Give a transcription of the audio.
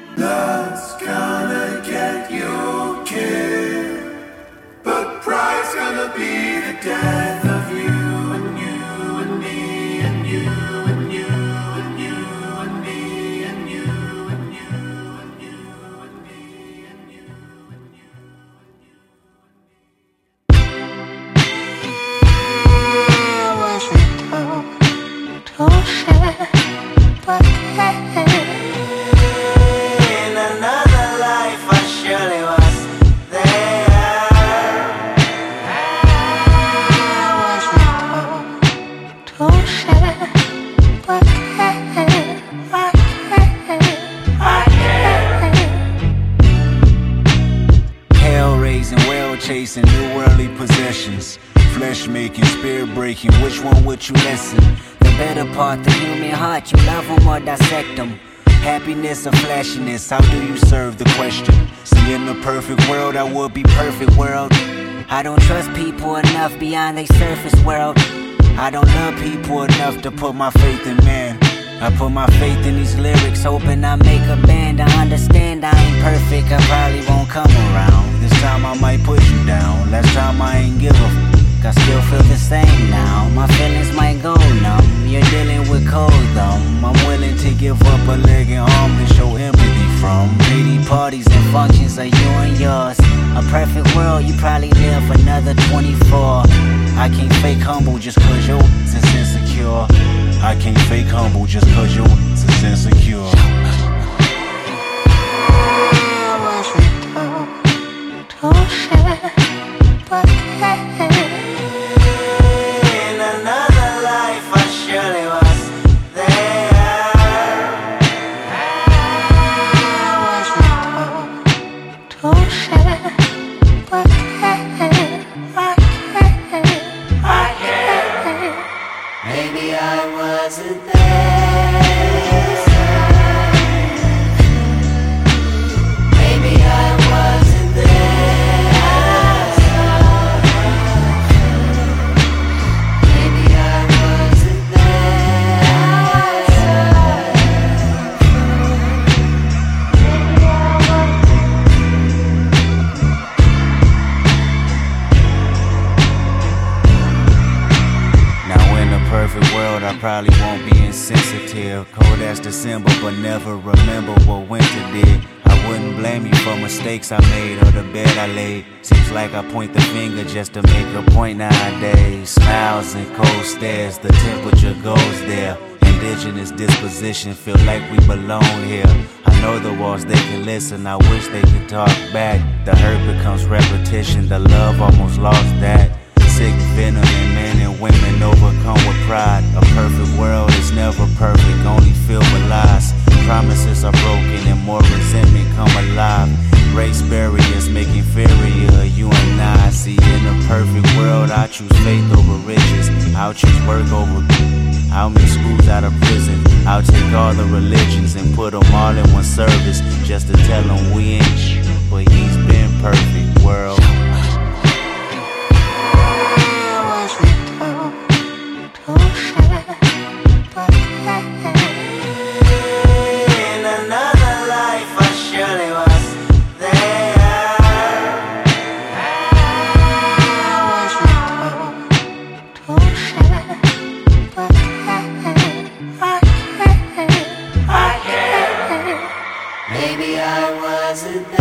Love's gonna get you killed, but pride's gonna be the death of you and you and me and you and you and you and me and you and you and you and me and you and you. I wasn't born to share, but in another life I surely was there. I wasn't born to share, but Hell raising, well chasing, new worldly possessions. Flesh making, spirit breaking, which one would you listen? The better part, the human heart, you love them or dissect them. Happiness or flashiness, how do you serve the question? See, in the perfect world, I would be perfect world. I don't trust people enough beyond their surface world. I don't love people enough to put my faith in man. I put my faith in these lyrics, Hoping I make a band. I understand I ain't perfect, I probably won't come around. this time I might put you down. Last time I ain't give a I still feel the same now. My feelings might go numb. You're dealing with cold thumb. I'm willing to give up a leg and arm to show empathy from. 80 parties and functions are you and yours. A perfect world, you probably live another 24. I can't fake humble just cause your is insecure. I can't fake humble just cause your is insecure. I wasn't born to share, but in another life I surely was there. I wasn't born to share, but maybe I wasn't there. Maybe I wasn't there. Maybe I wasn't Now in a perfect world, I probably won't be insensitive. Cold as December, but never remember what winter did. I wouldn't blame you for mistakes I made or the bed I laid. Seems like I point the finger just to make a point nowadays. Smiles and cold stares, the temperature goes there. Indigenous disposition, feel like we belong here. I know the walls, they can listen, I wish they could talk back. The hurt becomes repetition, the love almost lost that. Sick venom in men and women overcome with pride. A perfect world is never perfect, only filled with lies. Promises are broken and more resentment come alive. Race barriers make inferior you and I. See, in a perfect world I choose faith over riches. I'll choose work over. I'll meet schools out of prison. I'll take all the religions and put them all in one service, just to tell them we ain't but he's been perfect world. in another life I surely was there. I wasn't born to share, but maybe I wasn't there.